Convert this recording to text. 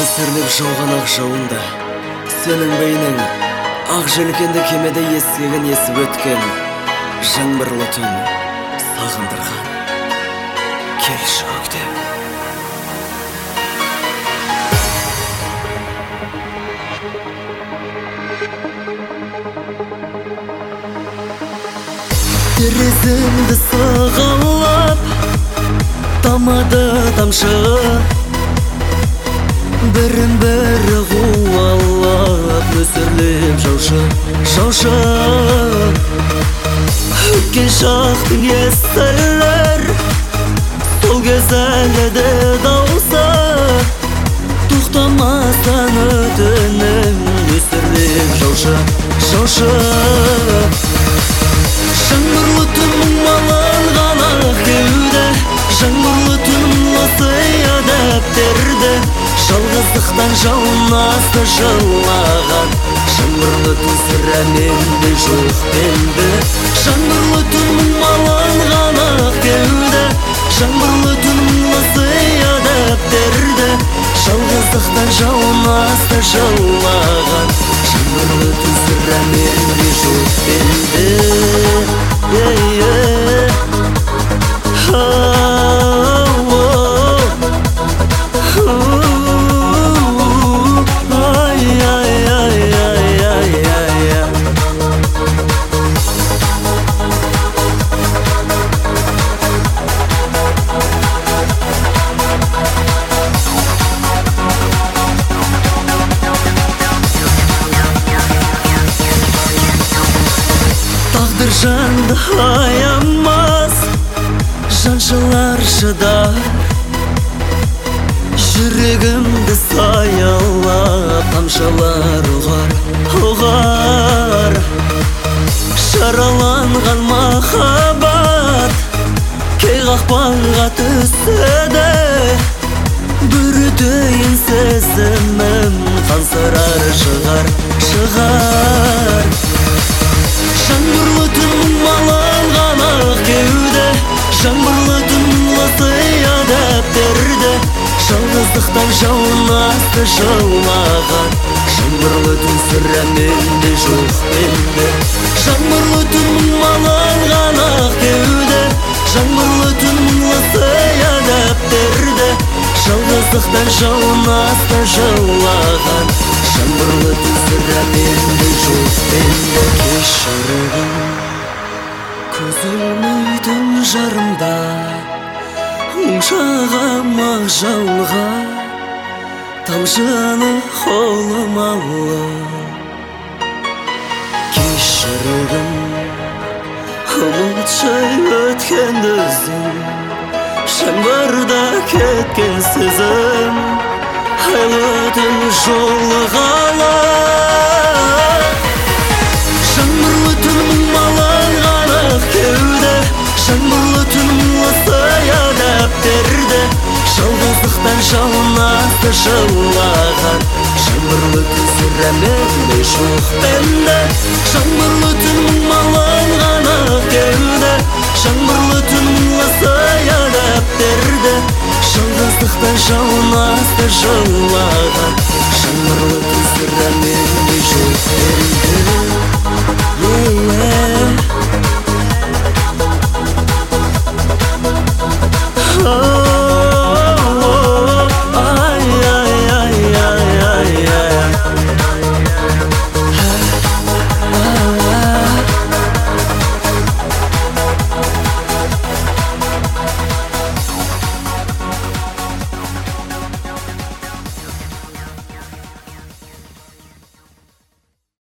Нөсерлеп жауған ақ жауында сенің бейнең ақ желкенді кемеде ескеген есіп өткен жаңбырлы түн сағындырған. Келші көктем. Тереземді сығалап тамады тамшы, бірін-бірі қуалап нөсерлеп жаушы, жаушы. Өткен шақтың естілер сол кез әлі де даусы, тоқтамастан өтінем нөсерлеп жаушы, жаушы. Жаңбырлы түн мұңаланған ақ кеуде, жаңбырлы түн ласыя дәптерде, жалғыздықтан жауын асты жылаған. Жаңбырлы түн сірә менде жоқ менде. Жаңбырлы түн мұңаланған ақ кеуде, жаңбырлы түн ласыя дәптерде, жалғыздықтан жауын асты жылаған. Жаңбырлы түн сірә менде жоқ менде. Тағдыр жанды аямас, жаншылар шыдар, жүрегімді саялап тамшылар ұғар, ұғар. Жараланған махаббат кей қақпанға түседі, бүрітейін сезімім қансырар шығар, шығар. Жаңбырлы түн мұңаланған ақ кеуде, жаңбырлы түн ласыя дәптерде, жалғыздықтан жауын асты жылаған. Жаңбырлы түн сірә менде жоқ менде. Жаңбырлы түн мұңаланған ақ кеуде, жаңбырлы түн ласыя дәптерде, жалғыздықтан жауын асты жылаған. Жаңбырлы түн сірә менде жоқ менде. Кешірігім көз ілмейтін жарымда, мұңшағам ақ жауға тамшыны қолым алып. Кешірігім ұмытшы өткенді өзің, жаңбырда кеткен сезім, айлы түн жолығалы. Жаңбырлы түн мұңаланған ақ кеуде, жаңбырлы түн ласыя дәптерде, жалғыздықтан жауын асты жылаған. Жаңбырлы түн сірә менде жоқ менде. Жаңбырлы түн мұңаланған ақ кеуде, жаңбырлы түн ласыя дәптерде, жалғыздықтан жауын асты жылаған. Жаңбырлы түн сірә менде жоқ менде.